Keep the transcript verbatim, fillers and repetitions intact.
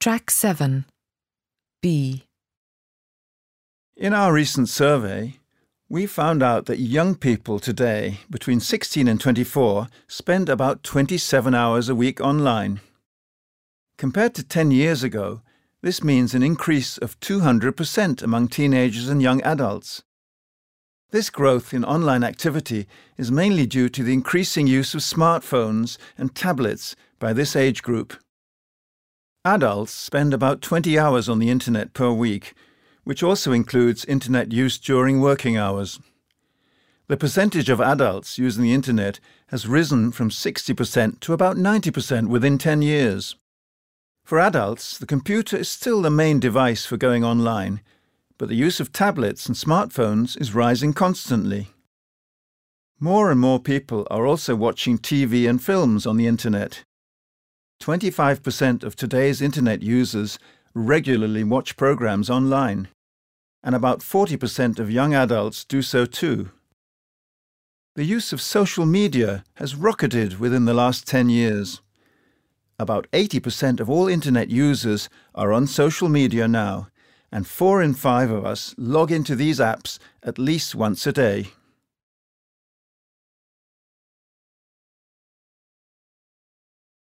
Track seven. B. In our recent survey, we found out that young people today, between sixteen and twenty-four, spend about twenty-seven hours a week online. Compared to ten years ago, this means an increase of two hundred percent among teenagers and young adults. This growth in online activity is mainly due to the increasing use of smartphones and tablets by this age group. Adults spend about twenty hours on the internet per week, which also includes internet use during working hours. The percentage of adults using the internet has risen from sixty percent to about ninety percent within ten years. For adults, the computer is still the main device for going online, but the use of tablets and smartphones is rising constantly. More and more people are also watching T V and films on the internet. twenty-five percent of today's internet users regularly watch programs online, and about forty percent of young adults do so too. The use of social media has rocketed within the last ten years. About eighty percent of all internet users are on social media now, and four in five of us log into these apps at least once a day.